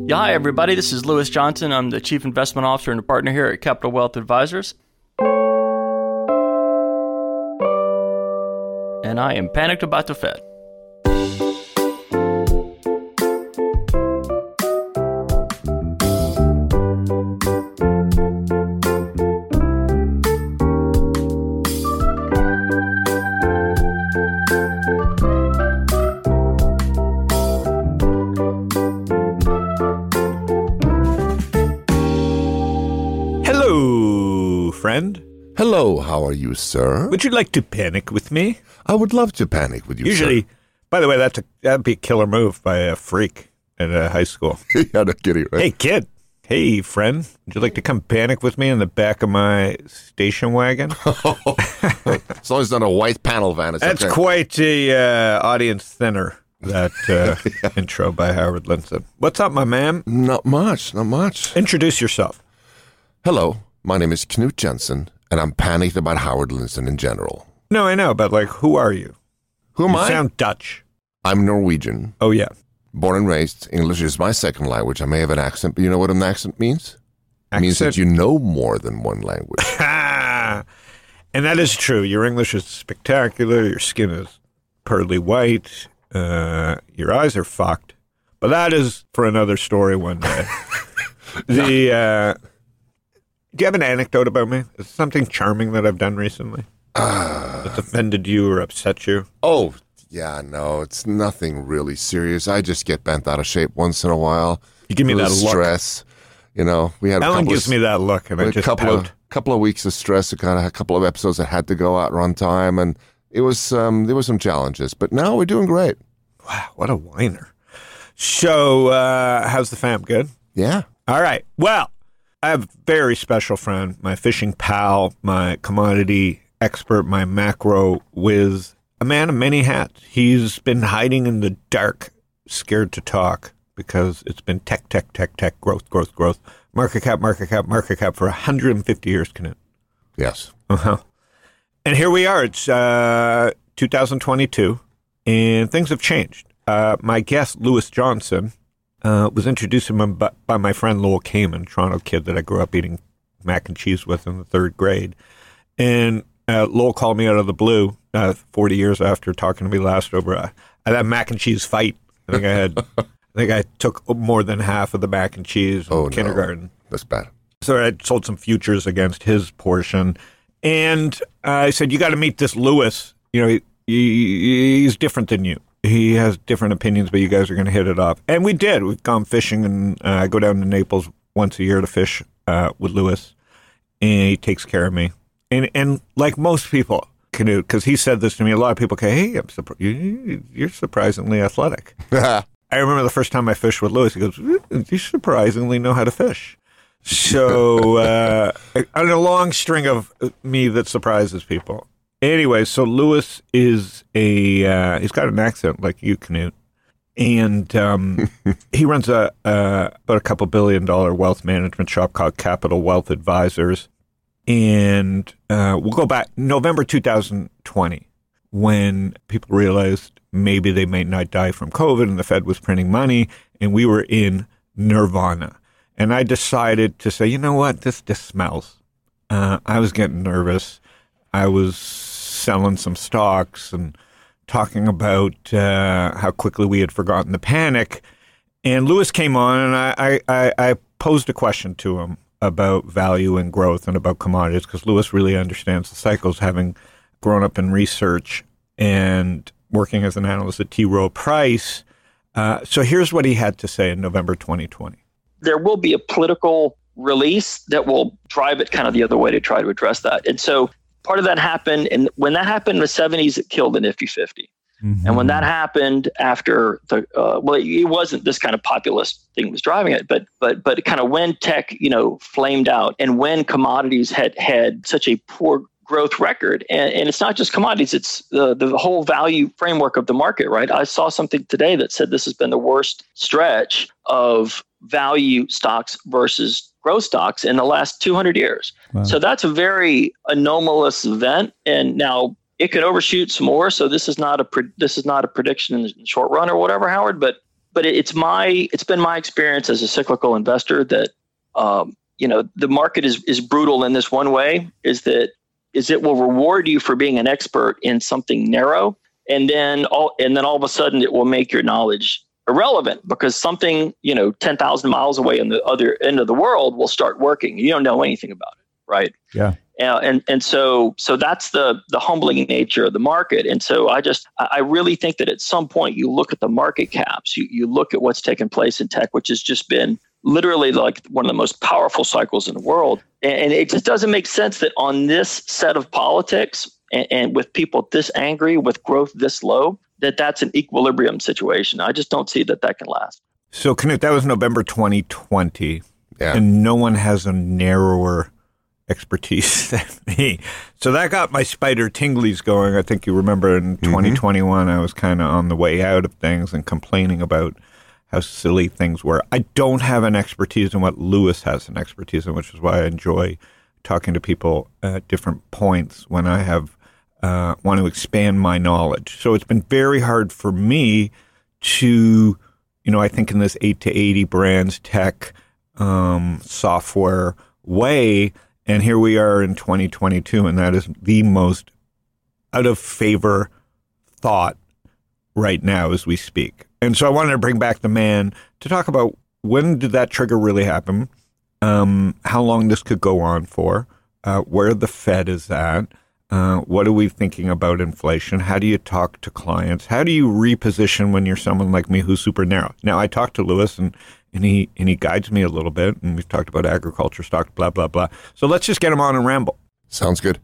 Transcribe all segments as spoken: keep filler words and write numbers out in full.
Yeah, hi, everybody. This is Lewis Johnson. I'm the Chief Investment Officer and a partner here at Capital Wealth Advisors. And I am panicked about the Fed. Friend. Hello, how are you, sir? Would you like to panic with me? I would love to panic with you, Usually, sir. By the way, that's a, that'd be a killer move by a freak at a high school. Yeah, no kidding, right? Hey, kid. Hey, friend. Would you like to come panic with me in the back of my station wagon? As long as it's not a white panel van. It's That's okay. quite a uh, audience thinner, that uh, yeah. intro by Howard Linson. What's up, my man? Not much, not much. Introduce yourself. Hello, my name is Knut Jensen, and I'm panicked about Howard Linson in general. No, I know, but like, who are you? Who am you I? You sound Dutch. I'm Norwegian. Oh, yeah. Born and raised. English is my second language. I may have an accent, but you know what an accent means? Accent? It means that you know more than one language. And that is true. Your English is spectacular. Your skin is pearly white. Uh, your eyes are fucked. But that is for another story one day. the... Uh, Do you have an anecdote about me? Is there something charming that I've done recently uh, that's offended you or upset you? Oh, yeah, no, it's nothing really serious. I just get bent out of shape once in a while. You give me that look. Stress. You know, we had a Ellen couple gives of, me that look, and I a just couple pout. of couple of weeks of stress. A kind of a couple of episodes that had to go out runtime, and it was um, there were some challenges. But now we're doing great. Wow, what a whiner! So, uh, how's the fam? Good. Yeah. All right. Well. I have a very special friend, my fishing pal, my commodity expert, my macro whiz, a man of many hats. He's been hiding in the dark, scared to talk, because it's been tech, tech, tech, tech, growth, growth, growth, market cap, market cap, market cap for one hundred fifty years, Knut. Yes. Uh-huh. And here we are. It's uh, two thousand twenty-two, and things have changed. Uh, my guest, Lewis Johnson, Uh, was introduced to him by, by my friend Lowell Kamen, Toronto kid that I grew up eating mac and cheese with in the third grade. And uh, Lowell called me out of the blue uh, forty years after talking to me last over uh, that mac and cheese fight. I think I had, I think I took more than half of the mac and cheese in oh, kindergarten. No. That's bad. So I sold some futures against his portion. And uh, I said, you got to meet this Lewis. You know, he, he, he's different than you. He has different opinions, but you guys are going to hit it off. And we did. We've gone fishing, and uh, I go down to Naples once a year to fish uh, with Lewis, and he takes care of me. And and like most people, Knut, because he said this to me, a lot of people go, hey, I'm surpri- you, you're surprisingly athletic. I remember the first time I fished with Lewis, he goes, you surprisingly know how to fish. So uh, on a long string of me that surprises people. Anyway, so Lewis is a, uh, he's got an accent like you, Knut, and um, he runs a, uh, about a couple billion dollar wealth management shop called Capital Wealth Advisors, and uh, we'll go back November two thousand twenty, when people realized maybe they might not die from COVID, and the Fed was printing money, and we were in nirvana, and I decided to say, you know what, this, this smells. Uh, I was getting nervous. I was selling some stocks and talking about uh, how quickly we had forgotten the panic. And Lewis came on, and I, I, I posed a question to him about value and growth and about commodities, because Lewis really understands the cycles, having grown up in research and working as an analyst at T. Rowe Price. Uh, so here's what he had to say in November twenty twenty. There will be a political release that will drive it kind of the other way to try to address that. And so part of that happened, and when that happened in the seventies, it killed the Nifty fifty. Mm-hmm. And when that happened after the, uh, well, it wasn't this kind of populist thing was driving it, but but but kind of when tech, you know, flamed out, and when commodities had had such a poor growth record, and, and it's not just commodities, it's the the whole value framework of the market, right? I saw something today that said this has been the worst stretch of value stocks versus growth stocks in the last two hundred years. Wow. So that's a very anomalous event, and now it could overshoot some more. So this is not a pre- this is not a prediction in the short run or whatever, Howard. But but it's my it's been my experience as a cyclical investor that um, you know the market is is brutal in this one way, is that is it will reward you for being an expert in something narrow, and then all and then all of a sudden it will make your knowledge irrelevant because something, you know, ten thousand miles away on the other end of the world will start working. You don't know anything about it, right? Yeah. Uh, and and so so that's the the humbling nature of the market. And so I just I really think that at some point you look at the market caps, you you look at what's taken place in tech, which has just been literally like one of the most powerful cycles in the world. And, and it just doesn't make sense that on this set of politics and, and with people this angry, with growth this low, that that's an equilibrium situation. I just don't see that that can last. So Knut, that was November twenty twenty, yeah. and no one has a narrower expertise than me. So that got my spider tinglies going. I think you remember in mm-hmm. twenty twenty-one, I was kind of on the way out of things and complaining about how silly things were. I don't have an expertise in what Lewis has an expertise in, which is why I enjoy talking to people at different points when I have uh, want to expand my knowledge. So it's been very hard for me to, you know, I think in this eight to eighty brands, tech, um, software way. And here we are in twenty twenty-two, and that is the most out of favor thought right now as we speak. And so I wanted to bring back the man to talk about when did that trigger really happen, um, how long this could go on for, uh, where the Fed is at, uh, what are we thinking about inflation, how do you talk to clients, how do you reposition when you're someone like me who's super narrow. Now, I talked to Lewis, and And he and he guides me a little bit, and we've talked about agriculture stock, blah, blah, blah. So let's just get him on and ramble. Sounds good.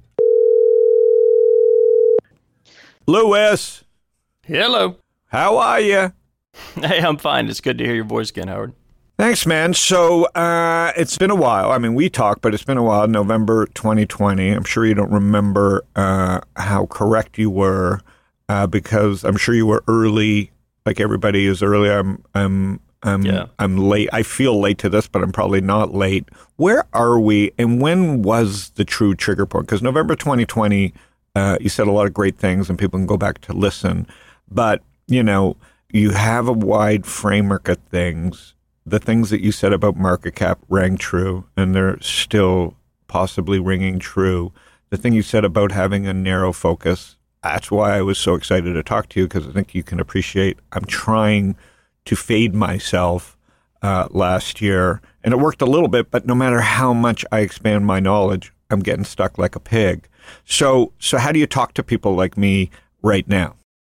Lewis. Hello. How are you? Hey, I'm fine. It's good to hear your voice again, Howard. Thanks, man. So uh, it's been a while. I mean, we talked, but it's been a while. November twenty twenty. I'm sure you don't remember uh, how correct you were uh, because I'm sure you were early, like everybody is early. I'm I'm I'm, yeah. I'm late. I feel late to this, but I'm probably not late. Where are we, and when was the true trigger point? Because November twenty twenty, uh, you said a lot of great things, and people can go back to listen. But, you know, you have a wide framework of things. The things that you said about market cap rang true, and they're still possibly ringing true. The thing you said about having a narrow focus, that's why I was so excited to talk to you, because I think you can appreciate I'm trying to fade myself uh, last year. And it worked a little bit, but no matter how much I expand my knowledge, I'm getting stuck like a pig. So so how do you talk to people like me right now?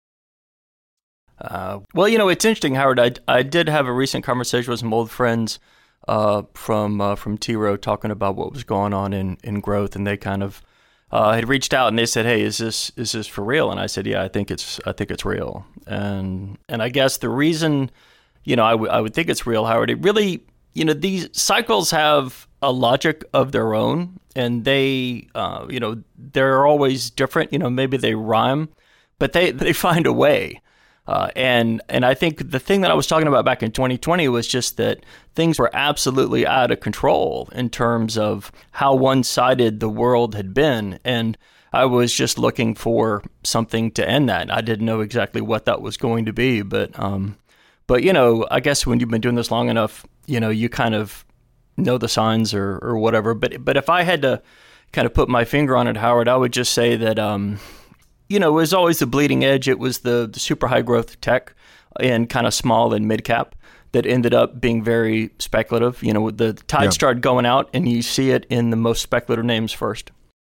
Uh, well, you know, it's interesting, Howard. I, I did have a recent conversation with some old friends uh, from uh, from T. Rowe talking about what was going on in, in growth, and they kind of uh, had reached out and they said, "Hey, is this is this for real?" And I said, "Yeah, I think it's I think it's real." And and I guess the reason, you know, I, w- I would think it's real, Howard. It really, you know, these cycles have a logic of their own, and they, uh, you know, they're always different. You know, maybe they rhyme, but they they find a way. Uh, and and I think the thing that I was talking about back in twenty twenty was just that things were absolutely out of control in terms of how one-sided the world had been. And I was just looking for something to end that. I didn't know exactly what that was going to be. But, um, but you know, I guess when you've been doing this long enough, you know, you kind of know the signs or, or whatever. But, but if I had to kind of put my finger on it, Howard, I would just say that um, – you know, it was always the bleeding edge. It was the, the super high growth tech and kind of small and mid cap that ended up being very speculative. You know, the tide yeah. started going out, and you see it in the most speculative names first.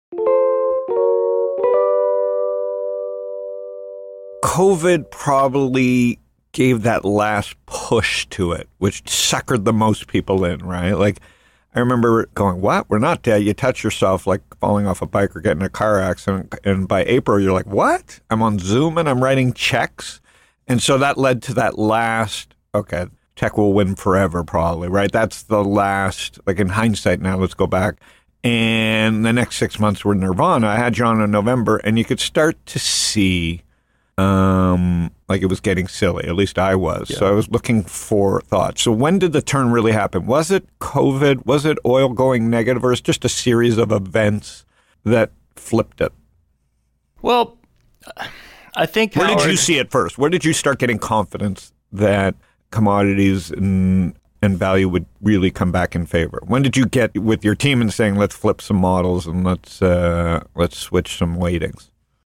COVID probably gave that last push to it, which suckered the most people in, right? Like, I remember going, what? We're not dead. You touch yourself like falling off a bike or getting in a car accident. And by April, you're like, what? I'm on Zoom and I'm writing checks. And so that led to that last, okay, tech will win forever probably, right? That's the last, like in hindsight now, let's go back. And the next six months were nirvana. I had you on in November, and you could start to see um, like it was getting silly. At least I was. Yeah. So I was looking for thoughts. So when did the turn really happen? Was it COVID? Was it oil going negative? Or is it just a series of events that flipped it? Well, I think... Where Howard, did you see it first? Where did you start getting confidence that commodities and and value would really come back in favor? When did you get with your team and saying, let's flip some models and let's uh, let's switch some weightings?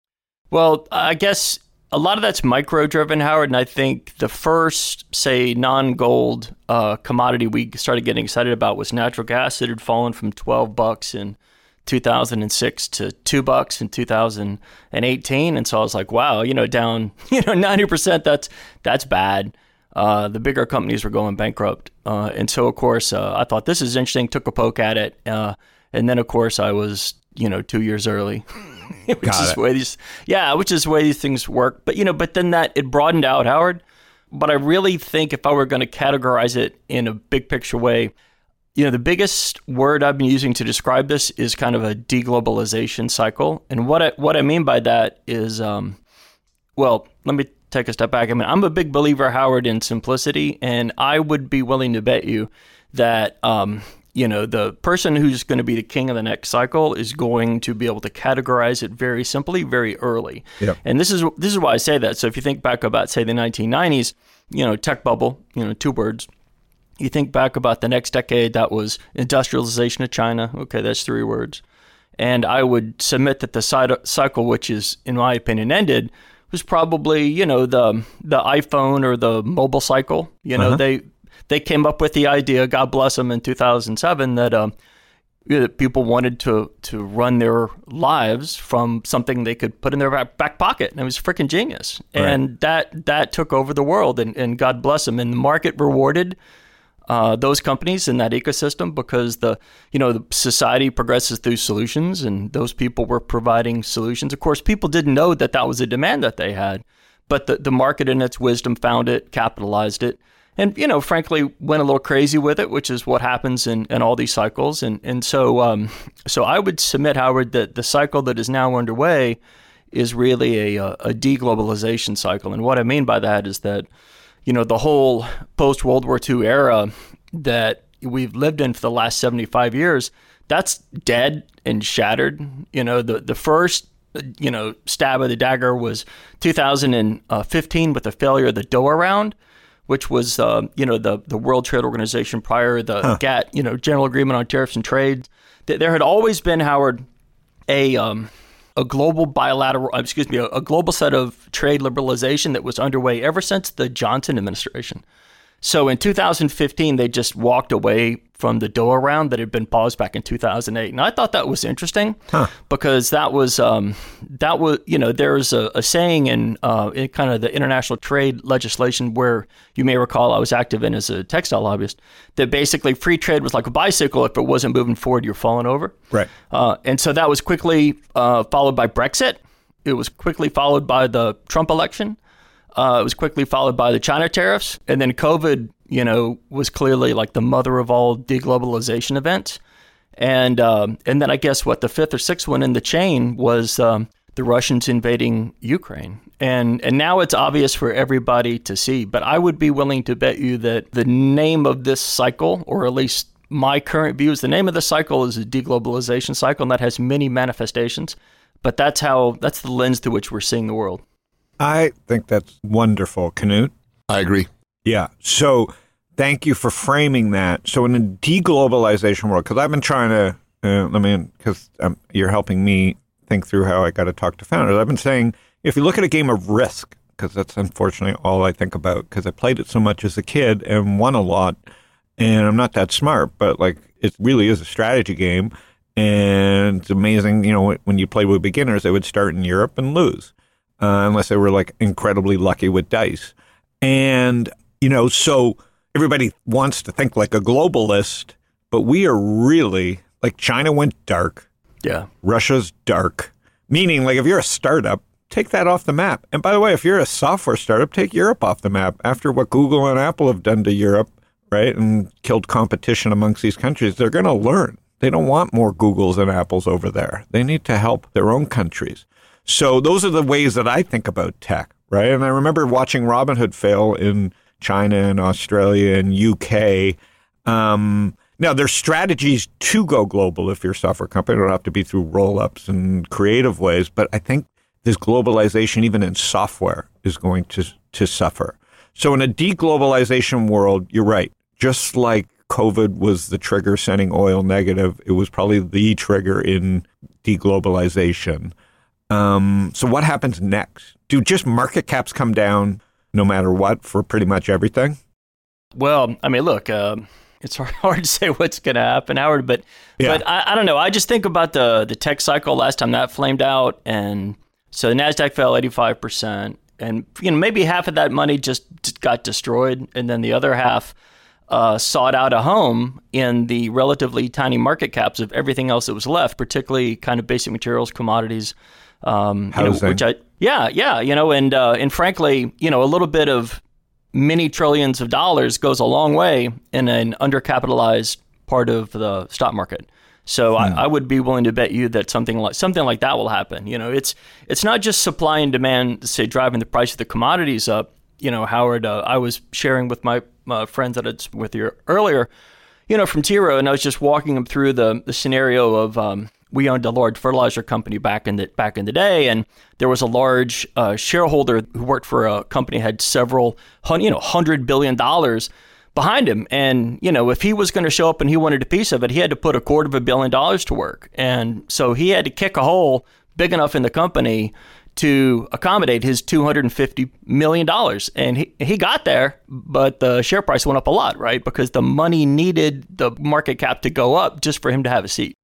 Well, I guess a lot of that's micro-driven, Howard, and I think the first, say, non-gold uh, commodity we started getting excited about was natural gas. It had fallen from twelve bucks in two thousand six to two bucks in two thousand eighteen, and so I was like, wow, you know, down, you know, ninety percent. That's that's bad. Uh, the bigger companies were going bankrupt. Uh, and so, of course, uh, I thought this is interesting, took a poke at it. Uh, and then, of course, I was, you know, two years early, which Got is it. the way these, yeah, which is the way these things work. But, you know, but then that, it broadened out, Howard. But I really think if I were going to categorize it in a big picture way, you know, the biggest word I've been using to describe this is kind of a deglobalization cycle. And what I, what I mean by that is, um, well, let me take a step back. I mean, I'm a big believer, Howard, in simplicity, and I would be willing to bet you that, um, you know, the person who's going to be the king of the next cycle is going to be able to categorize it very simply, very early. Yep. And this is this is why I say that. So if you think back about, say, the nineteen nineties, you know, tech bubble, you know, two words. You think back about the next decade, that was industrialization of China. Okay, that's three words. And I would submit that the cycle, which is, in my opinion, ended, was probably, you know, the the iPhone or the mobile cycle. You know, uh-huh. they they came up with the idea, God bless them, in two thousand seven that um, you know, that people wanted to to run their lives from something they could put in their back, back pocket, and it was freaking genius. Right. And that that took over the world, and, and God bless them. And the market rewarded Uh, those companies in that ecosystem because the you know the society progresses through solutions, and those people were providing solutions. Of course, people didn't know that that was a demand that they had, but the, the market in its wisdom found it, capitalized it, and you know frankly went a little crazy with it, which is what happens in, in all these cycles. And and so um, so I would submit, Howard, that the cycle that is now underway is really a, a deglobalization cycle. And what I mean by that is that, you know, the whole post-World War Two era that we've lived in for the last seventy-five years, that's dead and shattered. You know, the, the first, you know, stab of the dagger was two thousand fifteen with the failure of the Doha round, which was, uh, you know, the, the World Trade Organization prior, the huh. G A T, you know, General Agreement on Tariffs and Trade. There had always been, Howard, a... Um, a global bilateral, excuse me, a, a global set of trade liberalization that was underway ever since the Johnson administration. So in two thousand fifteen, they just walked away from the Doha round that had been paused back in two thousand eight. And I thought that was interesting huh. because that was, um, that was, you know, there's a, a saying in, uh, in kind of the international trade legislation where you may recall I was active in as a textile lobbyist, that basically free trade was like a bicycle. If it wasn't moving forward, you're falling over. Right. Uh, and so that was quickly uh, followed by Brexit. It was quickly followed by the Trump election. Uh, it was quickly followed by the China tariffs. And then COVID, you know, was clearly like the mother of all deglobalization events. And um, and then I guess what the fifth or sixth one in the chain was um, the Russians invading Ukraine. And and now it's obvious for everybody to see. But I would be willing to bet you that the name of this cycle, or at least my current view is the name of the cycle is a deglobalization cycle, and that has many manifestations. But that's how that's the lens through which we're seeing the world. I think that's wonderful, Knut. I agree. Yeah. So thank you for framing that. So in a deglobalization world, because I've been trying to, uh, let me, because um, you're helping me think through how I got to talk to founders. I've been saying, if you look at a game of Risk, because that's unfortunately all I think about, because I played it so much as a kid and won a lot, and I'm not that smart, but like it really is a strategy game. And it's amazing, you know, when you play with beginners, they would start in Europe and lose. Uh, unless they were like incredibly lucky with dice. And, you know, so everybody wants to think like a globalist, but we are really, like China went dark. Yeah. Russia's dark. Meaning, like if you're a startup, take that off the map. And by the way, if you're a software startup, take Europe off the map. After what Google and Apple have done to Europe, right, and killed competition amongst these countries, they're going to learn. They don't want more Googles and Apples over there. They need to help their own countries. So those are the ways that I think about tech, right? And I remember watching Robinhood fail in China and Australia and U K. Um, now, there's strategies to go global if you're a software company. It don't have to be through roll-ups and creative ways, but I think this globalization, even in software, is going to to suffer. So in a deglobalization world, you're right. Just like COVID was the trigger sending oil negative, it was probably the trigger in deglobalization. Um, so what happens next? Do just market caps come down no matter what for pretty much everything? Well, I mean, look, uh, it's hard to say what's going to happen, Howard, but yeah. but I, I don't know. I just think about the the tech cycle last time that flamed out, and so the NASDAQ fell eighty-five percent, and you know maybe half of that money just got destroyed, and then the other half uh, sought out a home in the relatively tiny market caps of everything else that was left, particularly kind of basic materials, commodities, um, you know, which I yeah yeah you know, and uh, and frankly, you know, a little bit of many trillions of dollars goes a long way in an undercapitalized part of the stock market. So hmm. I, I would be willing to bet you that something like something like that will happen. You know, it's it's not just supply and demand, say, driving the price of the commodities up. You know, Howard, uh, I was sharing with my uh, friends that it's with you earlier, you know, from T. Rowe, and I was just walking them through the the scenario of um, we owned a large fertilizer company back in the back in the day, and there was a large uh, shareholder who worked for a company had several, you know, hundred billion dollars behind him, and you know, if he was going to show up and he wanted a piece of it, he had to put a quarter of a billion dollars to work, and so he had to kick a hole big enough in the company to accommodate his two hundred fifty million dollars, and he he got there, but the share price went up a lot, right? Because the money needed the market cap to go up just for him to have a seat.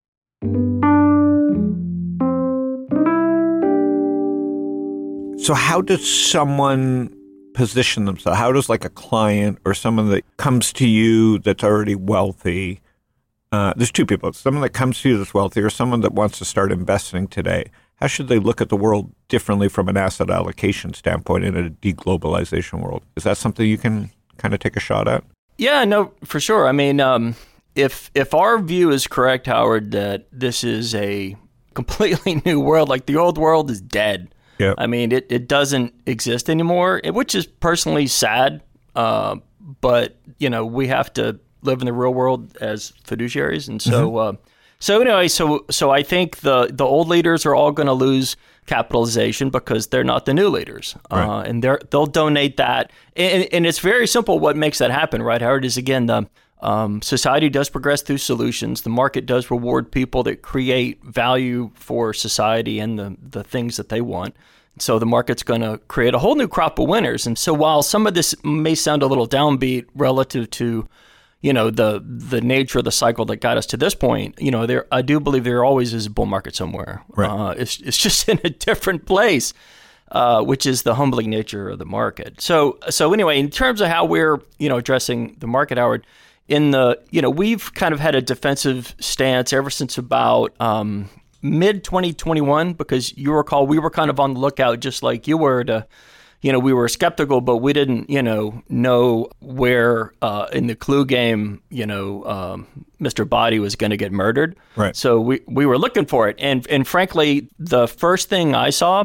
So how does someone position themselves? How does like a client or someone that comes to you that's already wealthy, uh, there's two people, someone that comes to you that's wealthy or someone that wants to start investing today, how should they look at the world differently from an asset allocation standpoint in a deglobalization world? Is that something you can kind of take a shot at? Yeah, no, for sure. I mean, um, if if our view is correct, Howard, that this is a completely new world, like the old world is dead. Yep. I mean, it, it doesn't exist anymore, which is personally sad. Uh, but, you know, we have to live in the real world as fiduciaries. And so, mm-hmm. uh, so anyway, so so I think the, the old leaders are all going to lose capitalization because they're not the new leaders. Right. Uh, and they're, they'll donate that. And, and it's very simple what makes that happen, right, Howard, is, again, the Um, society does progress through solutions. The market does reward people that create value for society and the, the things that they want. So the market's going to create a whole new crop of winners. And so while some of this may sound a little downbeat relative to, you know, the the nature of the cycle that got us to this point, you know, there I do believe there always is a bull market somewhere. Right. Uh, it's it's just in a different place, uh, which is the humbling nature of the market. So so anyway, in terms of how we're, you know, addressing the market, Howard, in the, you know, we've kind of had a defensive stance ever since about um, mid twenty twenty-one, because you recall we were kind of on the lookout, just like you were, to, you know, we were skeptical, but we didn't, you know, know where uh, in the clue game, you know, um, Mister Body was going to get murdered. Right. So we, we were looking for it. And, and frankly, the first thing I saw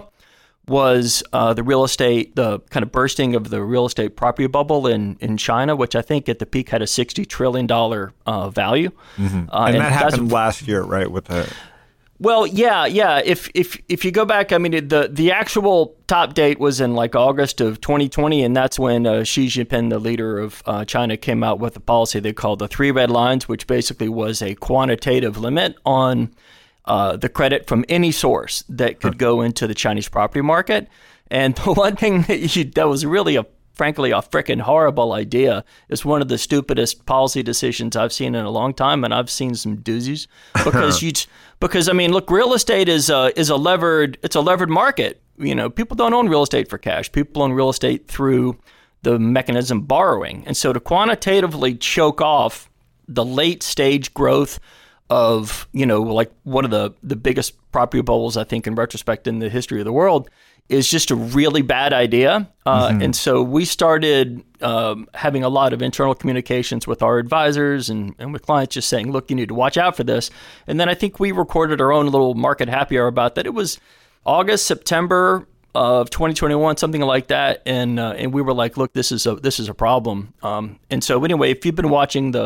was uh, the real estate, the kind of bursting of the real estate property bubble in, in China, which I think at the peak had a sixty trillion dollars uh, value. Mm-hmm. Uh, and, and that happened last year, right? With the Well, yeah, yeah. If if if you go back, I mean, the the actual top date was in like August of twenty twenty, and that's when uh, Xi Jinping, the leader of uh, China, came out with a policy they called the Three Red Lines, which basically was a quantitative limit on Uh, the credit from any source that could go into the Chinese property market. And the one thing that, you, that was really, a, frankly, a freaking horrible idea is one of the stupidest policy decisions I've seen in a long time, and I've seen some doozies. Because you, because I mean, look, real estate is a is a levered it's a levered market. You know, people don't own real estate for cash. People own real estate through the mechanism borrowing. And so to quantitatively choke off the late stage growth of, you know, like one of the, the biggest property bubbles, I think, in retrospect in the history of the world, is just a really bad idea. Uh, mm-hmm. And so we started um, having a lot of internal communications with our advisors and, and with clients, just saying, look, you need to watch out for this. And then I think we recorded our own little market happy hour about that. It was August, September of twenty twenty-one, something like that. And uh, and we were like, look, this is a this is a problem. Um, and so anyway, if you've been watching the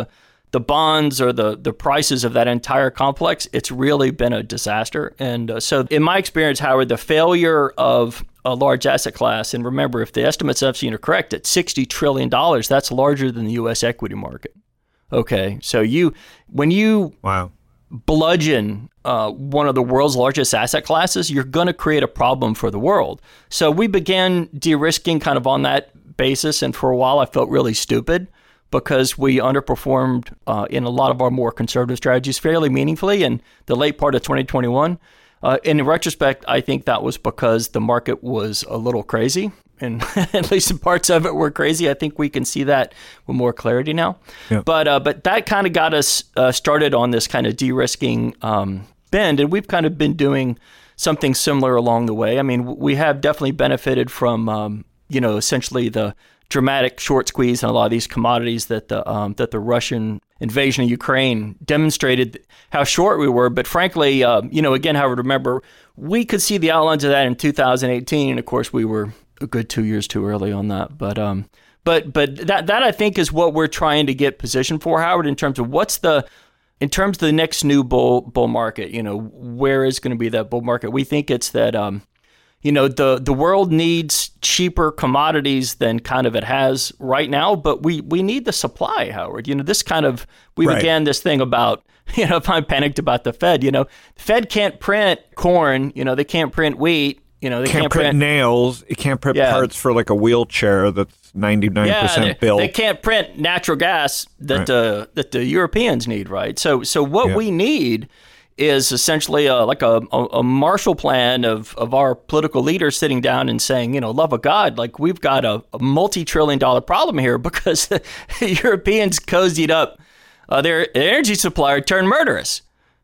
the bonds or the the prices of that entire complex, it's really been a disaster. And uh, so in my experience, Howard, the failure of a large asset class, and remember, if the estimates I've seen are correct, at sixty trillion dollars, that's larger than the U S equity market. Okay, so you when you wow. bludgeon uh, one of the world's largest asset classes, you're going to create a problem for the world. So we began de-risking kind of on that basis, and for a while I felt really stupid because we underperformed uh, in a lot of our more conservative strategies fairly meaningfully in the late part of twenty twenty-one. Uh, in retrospect, I think that was because the market was a little crazy, and at least in parts of it were crazy. I think we can see that with more clarity now. Yeah. But uh, but that kind of got us uh, started on this kind of de-risking um, bend, and we've kind of been doing something similar along the way. I mean, we have definitely benefited from um, you know essentially the dramatic short squeeze in a lot of these commodities that the um, that the Russian invasion of Ukraine demonstrated how short we were. But frankly, uh, you know, again, Howard, remember, we could see the outlines of that in two thousand eighteen, and of course, we were a good two years too early on that. But um, but but that that I think is what we're trying to get positioned for, Howard, in terms of what's the in terms of the next new bull bull market. You know, where is going to be that bull market? We think it's that. Um, You know, the, the world needs cheaper commodities than kind of it has right now, but we, we need the supply, Howard. You know, this kind of, we right. began this thing about, you know, if I'm panicked about the Fed, you know, the Fed can't print corn, you know, they can't print wheat, you know, they can't, can't print, print nails, it can't print yeah. parts for like a wheelchair that's ninety-nine percent yeah, they, built. They can't print natural gas that, right. uh, that the Europeans need, right? So, so what yeah. we need is essentially a, like a, a, a Marshall Plan of, of our political leaders sitting down and saying, you know, love of God, like we've got a, a multi-trillion dollar problem here because the Europeans cozied up uh, their energy supplier turned murderous.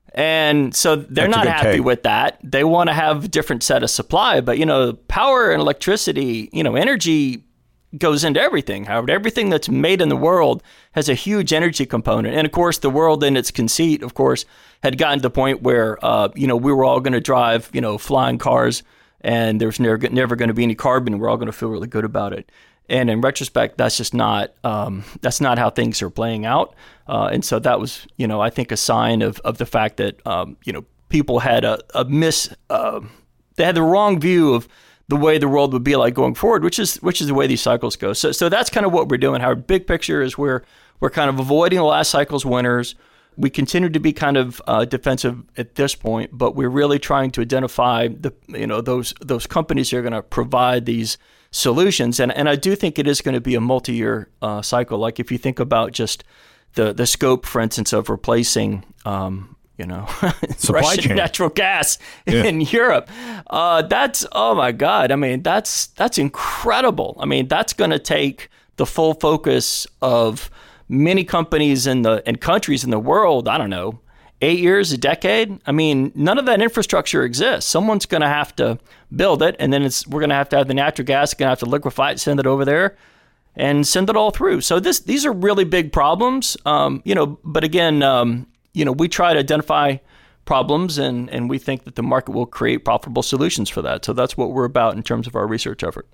And so they're That's not happy take. with that. They want to have a different set of supply. But, you know, power and electricity, you know, energy goes into everything, Howard. Everything that's made in the world has a huge energy component. And of course, the world in its conceit, of course, had gotten to the point where, uh, you know, we were all going to drive, you know, flying cars and there's never, never going to be any carbon. We're all going to feel really good about it. And in retrospect, that's just not, um, that's not how things are playing out. Uh, and so that was, you know, I think a sign of, of the fact that, um, you know, people had a, a miss, uh, they had the wrong view of the way the world would be like going forward, which is which is the way these cycles go. So so that's kind of what we're doing. Our big picture is we're we're kind of avoiding the last cycle's winners. We continue to be kind of uh, defensive at this point, but we're really trying to identify the you know those those companies that are going to provide these solutions. And and I do think it is going to be a multi-year uh, cycle. Like if you think about just the the scope, for instance, of replacing. Um, you know, supply Russian chain. natural gas yeah. in Europe. Uh, that's, oh my God. I mean, that's, that's incredible. I mean, that's going to take the full focus of many companies in the, and countries in the world. I don't know, eight years, a decade. I mean, none of that infrastructure exists. Someone's going to have to build it. And then it's, we're going to have to have the natural gas, going to have to liquefy it, send it over there and send it all through. So this, these are really big problems. Um, you know, but again, um, you know, we try to identify problems and, and we think that the market will create profitable solutions for that. So that's what we're about in terms of our research effort.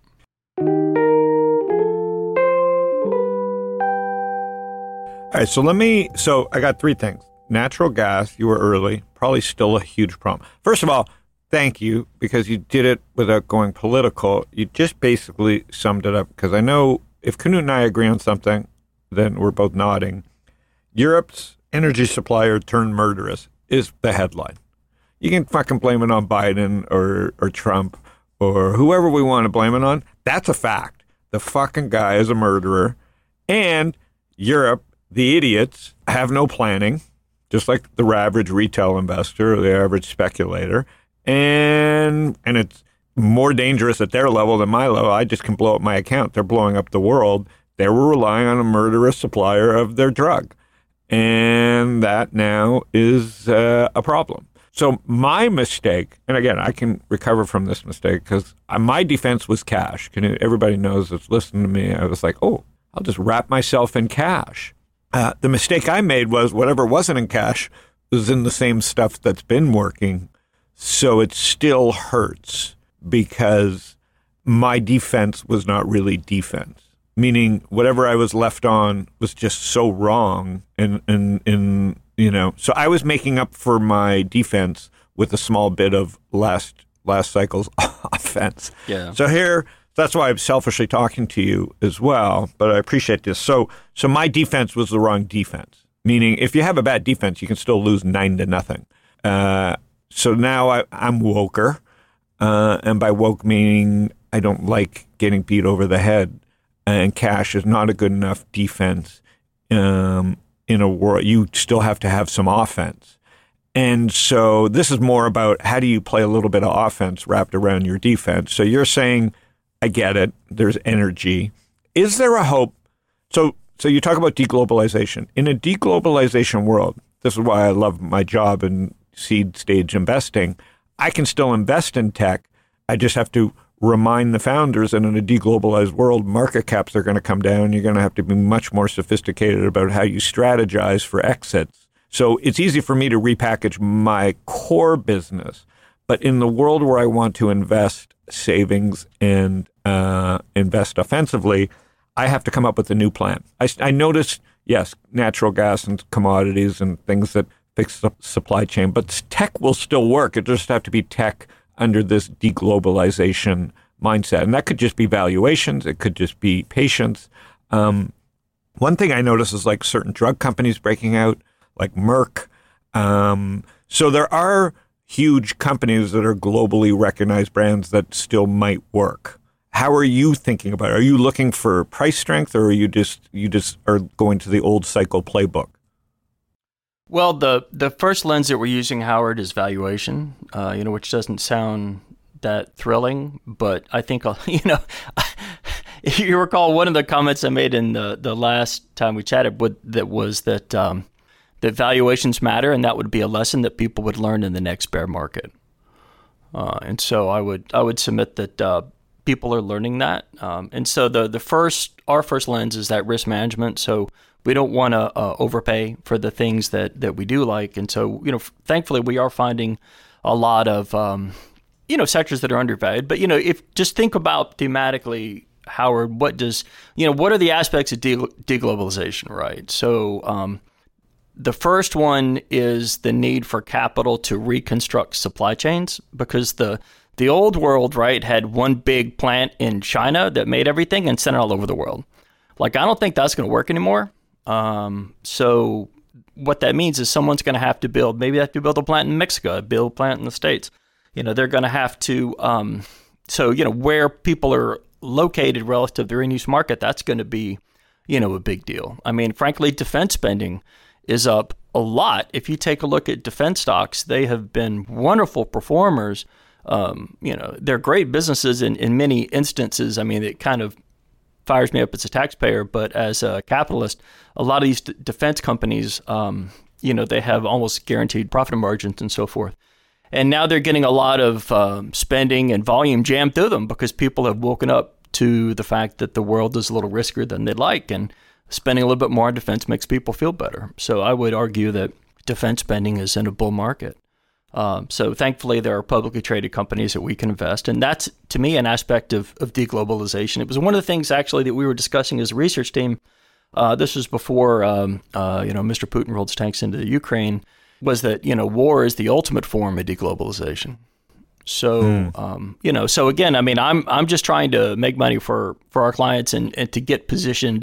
All right, so let me, so I got three things. Natural gas, you were early, probably still a huge problem. First of all, thank you, because you did it without going political. You just basically summed it up, because I know if Knut and I agree on something, then we're both nodding. Europe's energy supplier turned murderous is the headline. You can fucking blame it on Biden or, or Trump or whoever we want to blame it on. That's a fact. The fucking guy is a murderer. And Europe, the idiots, have no planning, just like the average retail investor or the average speculator. And and it's more dangerous at their level than my level. I just can blow up my account. They're blowing up the world. They were relying on a murderous supplier of their drug. And that now is uh, a problem. So my mistake, and again, I can recover from this mistake because my defense was cash. Everybody knows that's listening to me. I was like, oh, I'll just wrap myself in cash. Uh, the mistake I made was whatever wasn't in cash was in the same stuff that's been working. So it still hurts because my defense was not really defense. meaning whatever I was left on was just so wrong. And, and, and, you know, so I was making up for my defense with a small bit of last last cycle's offense. Yeah. So here, that's why I'm selfishly talking to you as well, but I appreciate this. So so my defense was the wrong defense, meaning if you have a bad defense, you can still lose nine to nothing. Uh, so now I, I'm woker, uh, and by woke meaning I don't like getting beat over the head, and cash is not a good enough defense um, in a world. You still have to have some offense. And so this is more about how do you play a little bit of offense wrapped around your defense. So you're saying, I get it, there's energy. Is there a hope? So so you talk about deglobalization. In a deglobalization world, this is why I love my job in seed stage investing. I can still invest in tech. I just have to remind the founders that in a deglobalized world, market caps are going to come down. You're going to have to be much more sophisticated about how you strategize for exits. So it's easy for me to repackage my core business. But in the world where I want to invest savings and uh, invest offensively, I have to come up with a new plan. I, I noticed, yes, natural gas and commodities and things that fix the supply chain, but tech will still work. It just have to be tech under this deglobalization mindset. And that could just be valuations. It could just be patience. Um, one thing I notice is like certain drug companies breaking out, like Merck. Um, so there are huge companies that are globally recognized brands that still might work. How are you thinking about it? Are you looking for price strength, or are you just you just are going to the old cycle playbook? Well, the the first lens that we're using, Howard, is valuation. Uh, you know, which doesn't sound that thrilling, but I think you know. If you recall, one of the comments I made in the the last time we chatted, would, that was that. Um, that valuations matter, and that would be a lesson that people would learn in the next bear market. Uh, and so I would I would submit that uh, people are learning that. Um, and so the the first our first lens is that risk management. So we don't want to uh, overpay for the things that that we do like. And so you know, f- thankfully we are finding a lot of um, you know sectors that are undervalued. But you know, if just think about thematically, Howard, what does you know what are the aspects of de- deglobalization, right? So um, the first one is the need for capital to reconstruct supply chains, because the the old world, right, had one big plant in China that made everything and sent it all over the world. Like, I don't think that's going to work anymore. Um, so what that means is someone's going to have to build, maybe they have to build a plant in Mexico, build a plant in the States. You know, they're going to have to, um, so, you know, where people are located relative to their end-use market, that's going to be, you know, a big deal. I mean, frankly, defense spending is up a lot. If you take a look at defense stocks, they have been wonderful performers. Um, you know, they're great businesses in, in many instances. I mean, it kind of fires me up as a taxpayer, but as a capitalist, a lot of these d- defense companies, um, you know, they have almost guaranteed profit margins and so forth. And now they're getting a lot of um, spending and volume jammed through them because people have woken up to the fact that the world is a little riskier than they'd like, and spending a little bit more on defense makes people feel better. So I would argue that defense spending is in a bull market. Um, so thankfully, there are publicly traded companies that we can invest in. That's, to me, an aspect of, of deglobalization. It was one of the things, actually, that we were discussing as a research team. Uh, this was before, um, uh, you know, Mister Putin rolled his tanks into the Ukraine, was that, you know, war is the ultimate form of deglobalization. So, mm. um, you know, so again, I mean, I'm I'm just trying to make money for, for our clients and, and to get positioned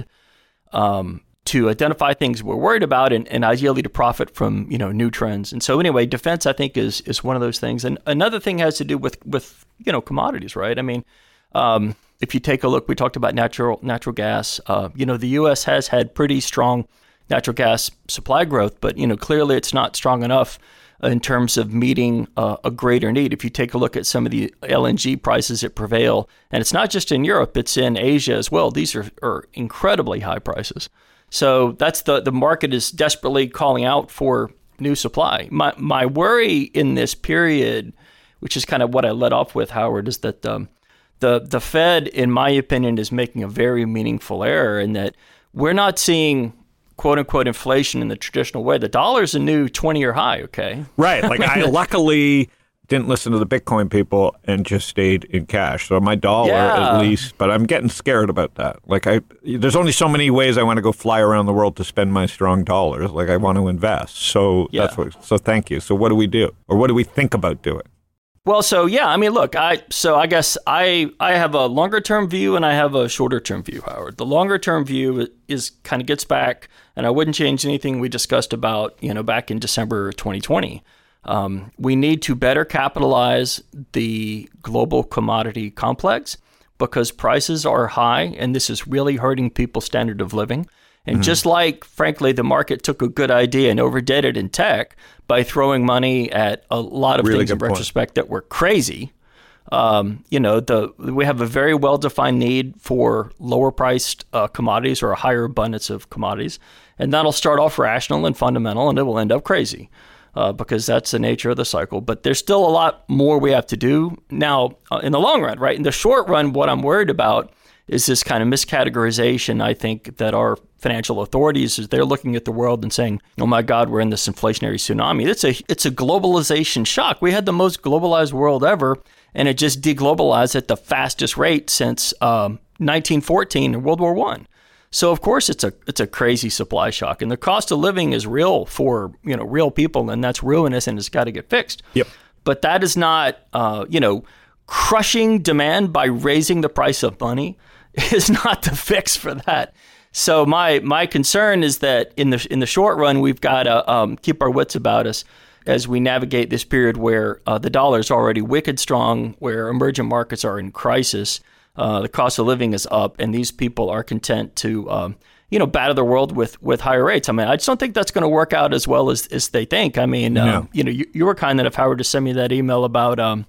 um, to identify things we're worried about and, and ideally to profit from, you know, new trends. And so anyway, defense, I think, is is one of those things. And another thing has to do with, with you know, commodities, right? I mean, um, if you take a look, we talked about natural natural gas. Uh, you know, the U S has had pretty strong natural gas supply growth, but, you know, clearly it's not strong enough in terms of meeting uh, a greater need. If you take a look at some of the L N G prices that prevail, and it's not just in Europe, it's in Asia as well. These are, are incredibly high prices. So that's the, the market is desperately calling out for new supply. My my worry in this period, which is kind of what I led off with, Howard, is that um, the the Fed, in my opinion, is making a very meaningful error in that we're not seeing quote unquote inflation in the traditional way. The dollar's a new twenty-year high, okay? Right. Like I luckily didn't listen to the Bitcoin people and just stayed in cash. So my dollar Yeah. at least, but I'm getting scared about that. Like I, there's only so many ways I want to go fly around the world to spend my strong dollars. Like I want to invest. So Yeah. that's what, so thank you. So what do we do? Or what do we think about doing? Well, so yeah, I mean, look, I so I guess I I have a longer term view and I have a shorter term view, Howard. The longer term view is kind of gets back, and I wouldn't change anything we discussed about, you know, back in December twenty twenty. Um, we need to better capitalize the global commodity complex because prices are high, and this is really hurting people's standard of living. And mm-hmm. just like, frankly, the market took a good idea and overdid it in tech by throwing money at a lot of really things in point. retrospect that were crazy. Um, you know, the we have a very well-defined need for lower-priced uh, commodities or a higher abundance of commodities, and that'll start off rational and fundamental, and it will end up crazy. Uh, because that's the nature of the cycle. But there's still a lot more we have to do. Now, uh, in the long run, right? In the short run, what I'm worried about is this kind of miscategorization, I think, that our financial authorities, is they're looking at the world and saying, oh my God, we're in this inflationary tsunami. It's a, it's a globalization shock. We had the most globalized world ever, and it just deglobalized at the fastest rate since um, nineteen fourteen and World War One. So of course it's a it's a crazy supply shock, and the cost of living is real for you know real people, and that's ruinous, and it's got to get fixed. Yep. But that is not uh, you know crushing demand by raising the price of money is not the fix for that. So my my concern is that in the in the short run we've got to um, keep our wits about us as we navigate this period where uh, the dollar is already wicked strong, where emerging markets are in crisis. Uh, the cost of living is up, and these people are content to, um, you know, batter the world with, with higher rates. I mean, I just don't think that's going to work out as well as, as they think. I mean, no. um, you know, you, you were kind enough, Howard, to send me that email about, um,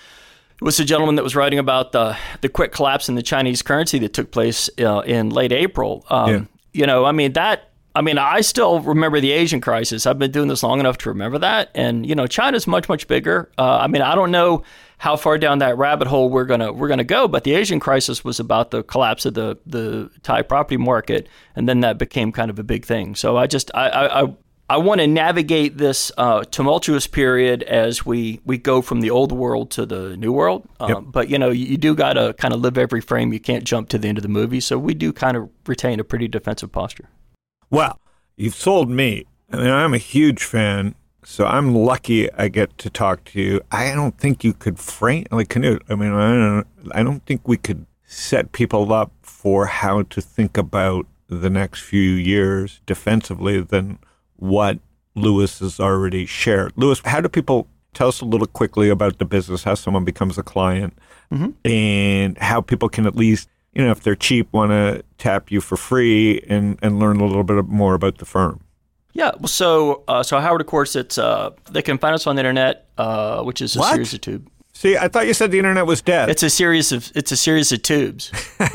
it was a gentleman that was writing about the the quick collapse in the Chinese currency that took place uh, in late April. Um, yeah. You know, I mean, that, I mean, I still remember the Asian crisis. I've been doing this long enough to remember that. And, you know, China's much, much bigger. Uh, I mean, I don't know how far down that rabbit hole we're gonna we're gonna go, but the Asian crisis was about the collapse of the the Thai property market, and then that became kind of a big thing. So I just I I I want to navigate this uh, tumultuous period as we we go from the old world to the new world. Um, yep. But you know you, you do got to kind of live every frame. You can't jump to the end of the movie. So we do kind of retain a pretty defensive posture. Well, you've sold me. I mean, I'm a huge fan. So I'm lucky I get to talk to you. I don't think you could frame, like Canute, I mean, I don't, I don't think we could set people up for how to think about the next few years defensively than what Louis has already shared. Louis, how do people, tell us a little quickly about the business, how someone becomes a client, mm-hmm. and how people can at least, you know, if they're cheap, want to tap you for free and, and learn a little bit more about the firm. Yeah, well, so uh, so Howard, of course, it's uh, they can find us on the internet, uh, which is a what? series of tubes. See, I thought you said the internet was dead. It's a series of it's a series of tubes.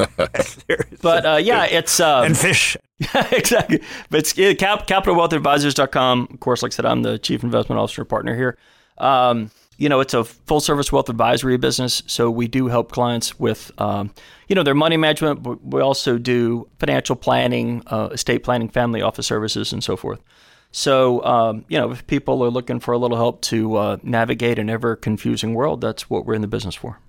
But uh, yeah, it's um, and fish. Yeah, exactly. But it's uh, cap, capital wealth advisors dot com. Of course, like I said, I'm the chief investment officer partner here. Um, you know, it's a full service wealth advisory business. So we do help clients with, um, you know, their money management, but we also do financial planning, uh, estate planning, family office services, and so forth. So, um, you know, if people are looking for a little help to uh, navigate an ever confusing world, that's what we're in the business for.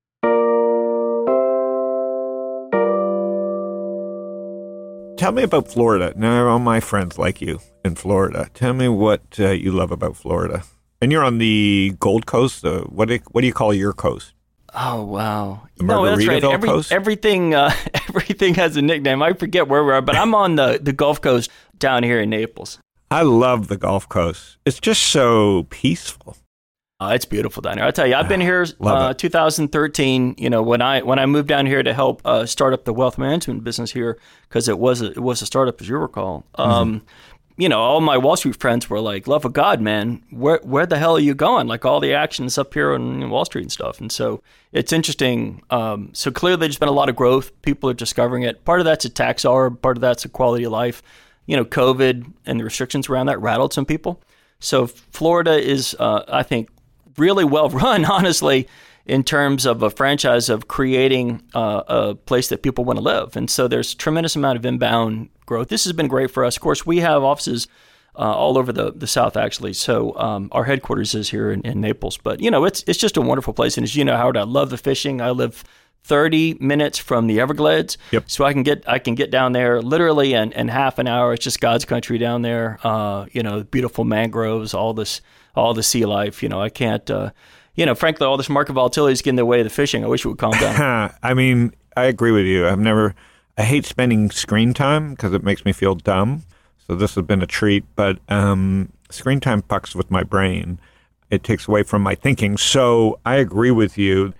Tell me about Florida. Now, all my friends like you in Florida. Tell me what uh, you love about Florida. And you're on the Gold Coast. Uh, what do you, what do you call your coast? Oh wow! The no, that's right. Margaritaville Every, Coast? Everything, uh, everything has a nickname. I forget where we are, but I'm on the, the Gulf Coast down here in Naples. I love the Gulf Coast. It's just so peaceful. Uh, it's beautiful down here. I tell you, I've been here uh, two thousand thirteen. You know, when I when I moved down here to help uh, start up the wealth management business here, because it was a, it was a startup, as you recall. Um, mm-hmm. You know, all my Wall Street friends were like, "Love of God, man, where where the hell are you going? Like all the action's up here on Wall Street and stuff." And so it's interesting. Um, so clearly, there's been a lot of growth. People are discovering it. Part of that's a tax arb. Part of that's a quality of life. You know, COVID and the restrictions around that rattled some people. So Florida is, uh, I think, really well run, honestly, in terms of a franchise of creating uh, a place that people want to live. And so there's tremendous amount of inbound growth. This has been great for us. Of course, we have offices uh, all over the, the South, actually. So um, our headquarters is here in, in Naples. But, you know, it's it's just a wonderful place. And as you know, Howard, I love the fishing. I live thirty minutes from the Everglades. Yep. So I can get I can get down there literally in, in half an hour. It's just God's country down there. Uh, you know, beautiful mangroves, all this, all the sea life. You know, I can't, uh, you know, frankly, all this market volatility is getting in the way of the fishing. I wish it would calm down. I mean, I agree with you. I've never, I hate spending screen time because it makes me feel dumb. So this has been a treat, but um, screen time fucks with my brain. It takes away from my thinking. So I agree with you.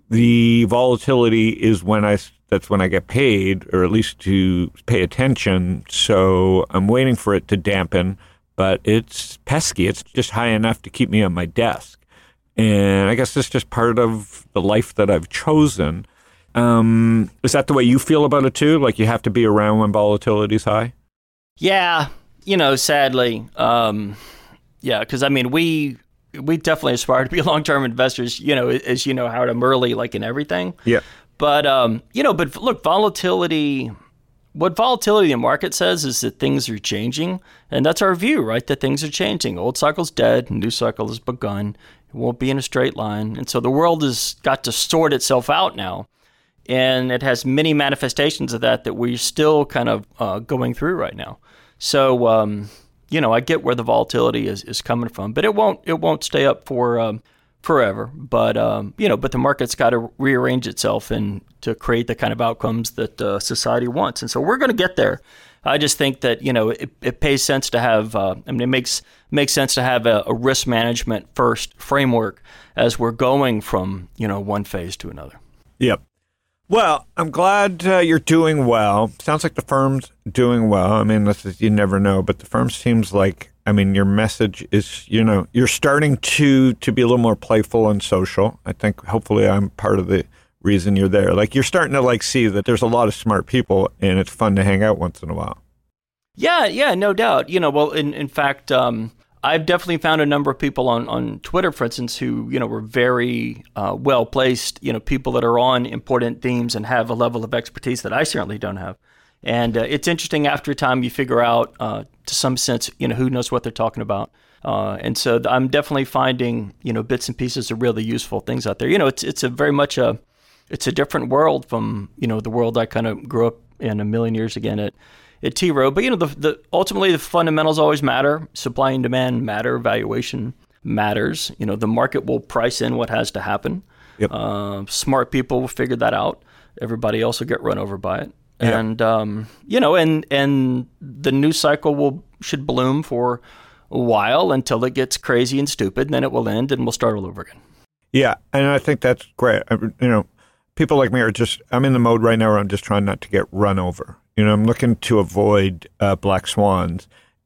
The volatility is when I, that's when I get paid, or at least to pay attention. So I'm waiting for it to dampen, but it's pesky. It's just high enough to keep me on my desk. And I guess it's just part of the life that I've chosen. Um, is that the way you feel about it too? Like you have to be around when volatility's high? Yeah, you know, sadly, um, yeah, because I mean, we we definitely aspire to be long-term investors. You know, as you know, Howard, I'm early, like in everything. Yeah. But um, you know, but look, volatility. What volatility in the market says is that things are changing, and that's our view, right? That things are changing. Old cycle's dead, new cycle has begun. It won't be in a straight line, and so the world has got to sort itself out now. And it has many manifestations of that that we're still kind of uh, going through right now. So, um, you know, I get where the volatility is, is coming from, but it won't it won't stay up for um, forever. But um, you know, but the market's got to rearrange itself and to create the kind of outcomes that uh, society wants. And so we're going to get there. I just think that you know it, it pays sense to have. Uh, I mean, it makes makes sense to have a, a risk management first framework as we're going from you know one phase to another. Yep. Well, I'm glad uh, you're doing well. Sounds like the firm's doing well. I mean, this is, you never know, but the firm seems like, I mean, your message is, you know, you're starting to, to be a little more playful and social. I think hopefully I'm part of the reason you're there. Like you're starting to like see that there's a lot of smart people and it's fun to hang out once in a while. Yeah, yeah, no doubt. You know, well, in, in fact, um, I've definitely found a number of people on, on Twitter, for instance, who, you know, were very uh, well-placed, you know, people that are on important themes and have a level of expertise that I certainly don't have. And uh, it's interesting after a time you figure out, uh, to some sense, you know, who knows what they're talking about. Uh, and so I'm definitely finding, you know, bits and pieces of really useful things out there. You know, it's it's a very much a, it's a different world from, you know, the world I kind of grew up in a million years again at at T. Rowe. But, you know, the, the ultimately the fundamentals always matter. Supply and demand matter. Valuation matters. You know, the market will price in what has to happen. Yep. Uh, smart people will figure that out. Everybody else will get run over by it. Yep. And, um, you know, and and the new cycle will should bloom for a while until it gets crazy and stupid, and then it will end and we'll start all over again. Yeah, and I think that's great. I, you know, people like me are just, I'm in the mode right now where I'm just trying not to get run over. You know, I'm looking to avoid uh, black swans,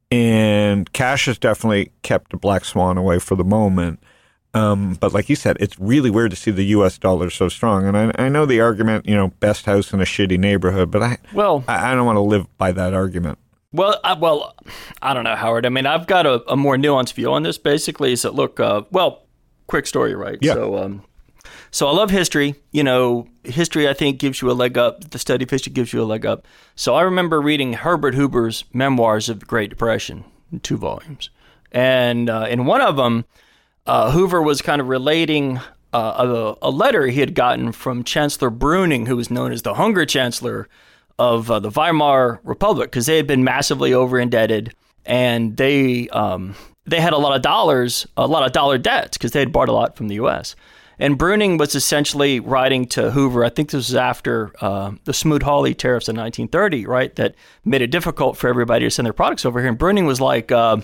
and cash has definitely kept the black swan away for the moment. Um, but like you said, it's really weird to see the U S dollar so strong. And I, I know the argument, you know, best house in a shitty neighborhood, but I well, I, I don't want to live by that argument. Well, I, well, I don't know, Howard. I mean, I've got a, a more nuanced view on this. Basically, is that look, uh, well, quick story, right? Yeah. So, um, So I love history. You know, history, I think, gives you a leg up. The study of history gives you a leg up. So I remember reading Herbert Hoover's Memoirs of the Great Depression in two volumes. And uh, in one of them, uh, Hoover was kind of relating uh, a, a letter he had gotten from Chancellor Brüning, who was known as the Hunger Chancellor of uh, the Weimar Republic, because they had been massively over-indebted. And they um, they had a lot of dollars, a lot of dollar debts, because they had bought a lot from the U S And Brüning was essentially writing to Hoover, I think this was after uh, the Smoot-Hawley tariffs in nineteen thirty, right, that made it difficult for everybody to send their products over here. And Brüning was like, uh,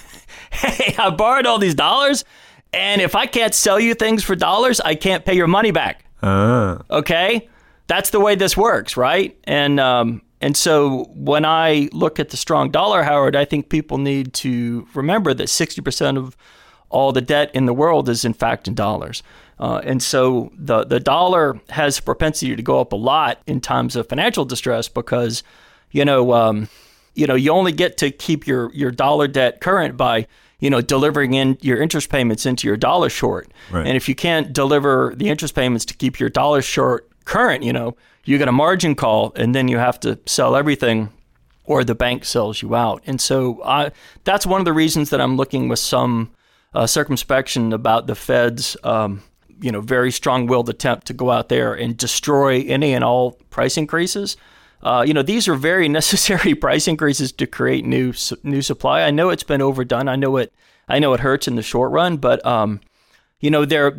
hey, I borrowed all these dollars, and if I can't sell you things for dollars, I can't pay your money back. Ah. Okay? That's the way this works, right? And um, and so when I look at the strong dollar, Howard, I think people need to remember that sixty percent of all the debt in the world is, in fact, in dollars. Uh, and so the, the dollar has a propensity to go up a lot in times of financial distress because, you know, um, you know, you only get to keep your, your dollar debt current by, you know, delivering in your interest payments into your dollar short. Right. And if you can't deliver the interest payments to keep your dollar short current, you know, you get a margin call and then you have to sell everything or the bank sells you out. And so I, that's one of the reasons that I'm looking with some uh, circumspection about the Fed's um, you know, very strong-willed attempt to go out there and destroy any and all price increases. Uh, you know, these are very necessary price increases to create new new supply. I know it's been overdone. I know it. I know it hurts in the short run, but um, you know, they're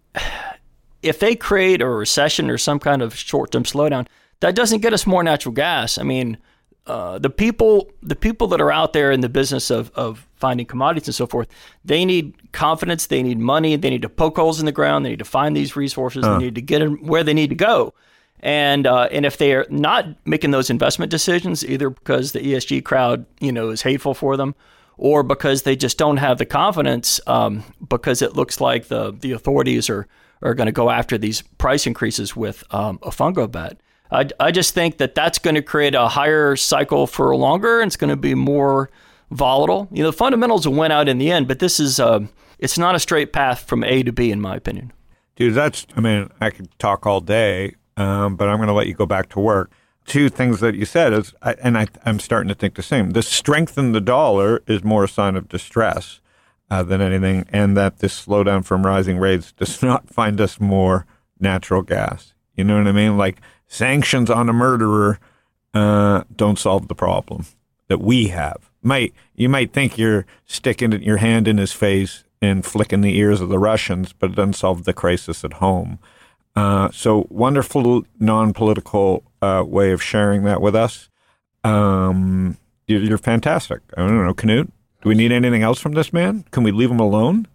if they create a recession or some kind of short-term slowdown, that doesn't get us more natural gas. I mean, uh, the people the people that are out there in the business of of finding commodities and so forth, they need confidence, they need money, they need to poke holes in the ground, they need to find these resources, uh. they need to get them where they need to go. And uh, and if they're not making those investment decisions, either because the E S G crowd, you know, is hateful for them, or because they just don't have the confidence, um, because it looks like the the authorities are are going to go after these price increases with um, a fungo bet. I, I just think that that's going to create a higher cycle for longer, and it's going to be more volatile. You know, the fundamentals will win out in the end, but this is uh, it's not a straight path from A to B, in my opinion. Dude, that's, I mean, I could talk all day, um, but I'm going to let you go back to work. Two things that you said is, I, and I, I'm starting to think the same. The strength in the dollar is more a sign of distress uh, than anything, and that this slowdown from rising rates does not find us more natural gas. You know what I mean? Like, sanctions on a murderer uh, don't solve the problem that we have. Might you might think you're sticking your hand in his face and flicking the ears of the Russians, but it doesn't solve the crisis at home. Uh, so wonderful non-political uh, way of sharing that with us. Um, you're, you're fantastic. I don't know, Knut, do we need anything else from this man? Can we leave him alone?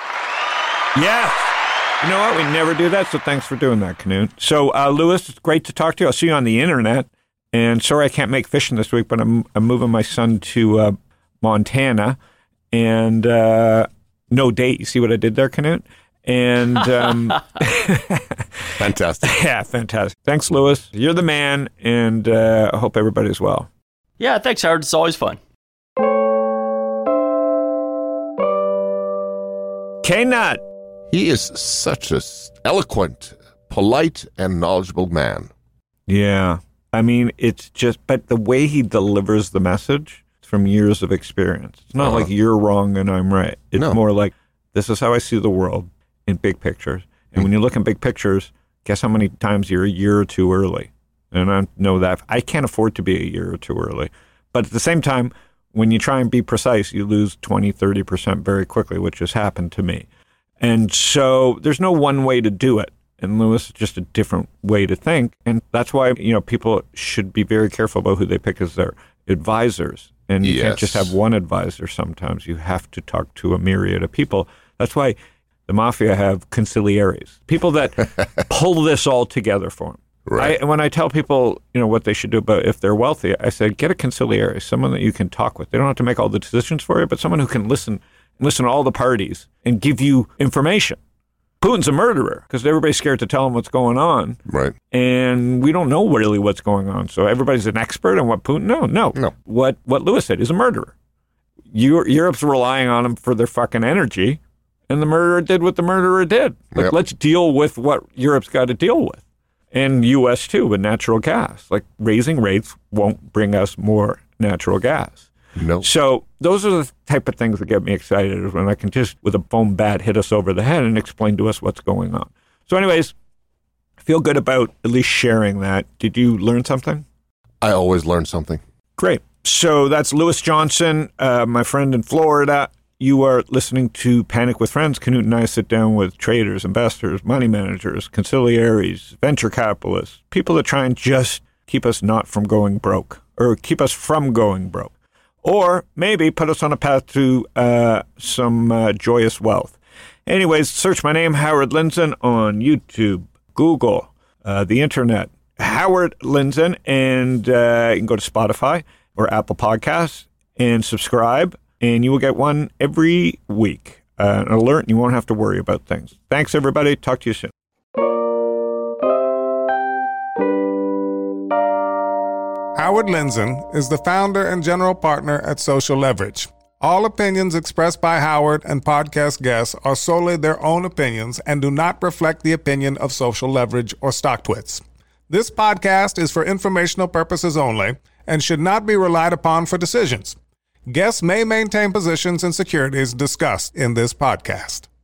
Yes. You know what? We never do that, so thanks for doing that, Knut. So, uh, Lewis, it's great to talk to you. I'll see you on the internet. And sorry I can't make fishing this week, but I'm, I'm moving my son to uh, Montana. And uh, no date. You see what I did there, Knut? And um, fantastic. Yeah, fantastic. Thanks, Lewis. You're the man, and uh, I hope everybody's well. Yeah, thanks, Howard. It's always fun. K-Nut. He is such a eloquent, polite, and knowledgeable man. Yeah. I mean, it's just, but the way he delivers the message, it's from years of experience. It's not uh-huh. like you're wrong and I'm right. It's no. more like, this is how I see the world in big pictures. And mm. when you look in big pictures, guess how many times you're a year or two early? And I know that. I can't afford to be a year or two early. But at the same time, when you try and be precise, you lose twenty, thirty percent very quickly, which has happened to me. And so there's no one way to do it. And Lewis is just a different way to think. And that's why, you know, people should be very careful about who they pick as their advisors. And you yes. can't just have one advisor sometimes. You have to talk to a myriad of people. That's why the mafia have consiglieres, people that pull this all together for them. Right. I, when I tell people, you know, what they should do about if they're wealthy, I say, get a consigliere, someone that you can talk with. They don't have to make all the decisions for you, but someone who can listen, listen to all the parties and give you information. Putin's a murderer because everybody's scared to tell him what's going on. Right. And we don't know really what's going on. So everybody's an expert on what Putin, no, no. No. What what Lewis said, he's a murderer. Europe's relying on him for their fucking energy, and the murderer did what the murderer did. Like, yep. let's deal with what Europe's got to deal with. And U S too, with natural gas. Like, raising rates won't bring us more natural gas. No. So those are the type of things that get me excited, is when I can just, with a foam bat, hit us over the head and explain to us what's going on. So anyways, I feel good about at least sharing that. Did you learn something? I always learn something. Great. So that's Lewis Johnson, uh, my friend in Florida. You are listening to Panic with Friends. Knut and I sit down with traders, investors, money managers, consiglieres, venture capitalists, people that try and just keep us not from going broke, or keep us from going broke. Or maybe put us on a path to uh, some uh, joyous wealth. Anyways, search my name, Howard Lindzen, on YouTube, Google, uh, the internet, Howard Lindzen, and uh, you can go to Spotify or Apple Podcasts and subscribe, and you will get one every week, uh, an alert, and you won't have to worry about things. Thanks, everybody. Talk to you soon. Howard Lindzen is the founder and general partner at Social Leverage. All opinions expressed by Howard and podcast guests are solely their own opinions and do not reflect the opinion of Social Leverage or StockTwits. This podcast is for informational purposes only and should not be relied upon for decisions. Guests may maintain positions in securities discussed in this podcast.